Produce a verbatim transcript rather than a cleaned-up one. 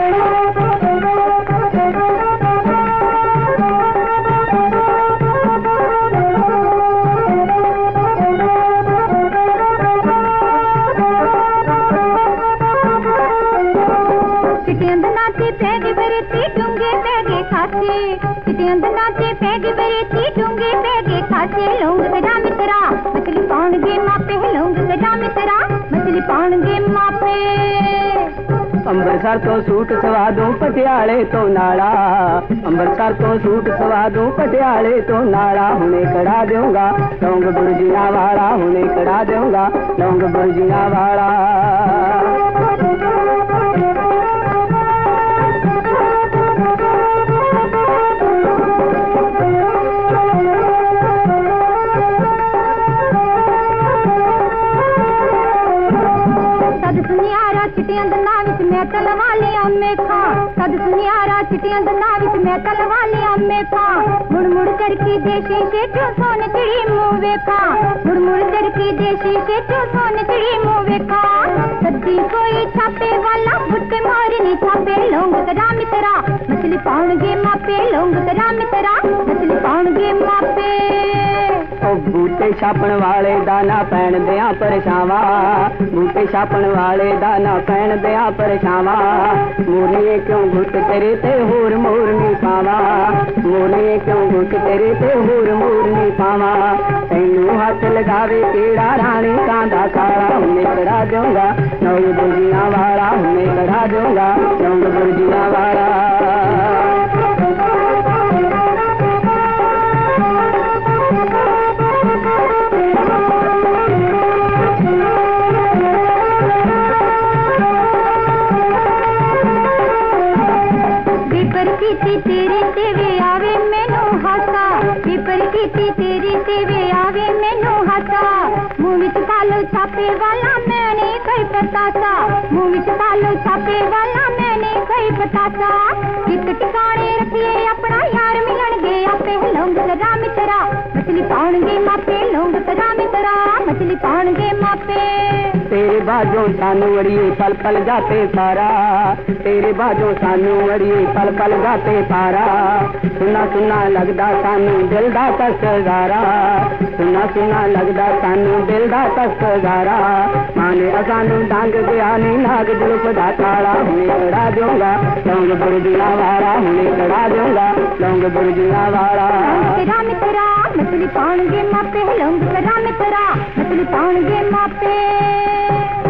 नाचे पैग बरेती डूंगे पैगे खाते लोग गजा मित्रा मछली पाउणगे मापे लोग गजा मित्रा मछली पाउणगे मापे। ਅੰਮ੍ਰਿਤਸਰ ਤੋਂ ਸੂਟ ਸਵਾ ਦੂੰ ਪਟਿਆਲੇ ਤੋਂ ਨਾਲਾ, ਅੰਮ੍ਰਿਤਸਰ ਤੋਂ ਸੂਟ ਸਵਾ ਦੂੰ ਪਟਿਆਲੇ ਤੋਂ ਨਾਲਾ, ਹੁਣੇ ਕੜਾ ਦੇਊਂਗਾ ਲੌਂਗ ਬੁਰਜੀਆਂ ਵਾਲਾ, ਹੁਣੇ ਕੜਾ ਦੇਊਂਗਾ ਲੌਂਗ ਬੁਰਜੀਆਂ ਵਾਲਾ। चिटियां दंदा विच मैं तलवा लिया मेखा, सद सुनियारा चिटियां दंदा विच मैं तलवा लिया मेखा, मुड़ मुड़ चढ़की देसी शेठो सोन चिड़ी मुंह वेखा, मुड़ मुड़ चढ़की देसी शेठो सोन चिड़ी मुंह वेखा। सद्दी कोई छापे वाला बुट्टे मारनी छापे लोंग करा मित्रा मछली पाउणगे मापे, लोंग करा मित्रा मछली पाउणगे मापे। बूटे छापण वाले दाना पैण दिया परछावा, बूटे छापण वाले दाना पैण दिया परछावा, मोरनी क्यों घुट तेरे ते होर मोरनी पावा, मोरनी क्यों घुट तेरे ते होर मोरनी पावा। तैनू हाथ लगावे केड़ा रानी कांदा काला, हुने करा दूंगा लौंग बुर्जियां वाला, हुने करा दूंगा लौंग बुर्जियां वाला। तेरी तेवे आवे मैनू हासा, विपर कीती तेरी तेवे आवे मैनू हासा, मुंह विच पालो छापे वाला मैं नहीं कोई पतासा, मुंह विच पालो छापे वाला मैं नहीं कोई पतासा। एक ठिकाने रखिए अपना यार मिलणगे आपे लौंग करा मित्रा मछली पाउणगे मापे, लौंग करा मित्रा मछली पाउणगे मापे। तेरे बाजों सानू अड़िए पल पल जाते पारा, तेरे बाजों सानू अड़िए पल पल जाते पारा, सुना सुना लगदा सानू दिल दा तस्कारा, सुना सुना लगदा सानू दिल दा तस्कारा। माने असानू डांग गया नी नाग जुल्फ दा काला, हुणे कड़ा दूंगा लौंग बुर्जियां वाला, हुणे कड़ा दूंगा लौंग बुर्जियां वाला। करा मित्रा मछली पाउणगे मापे, लौंग करा मित्रा मछली पाउणगे मापे।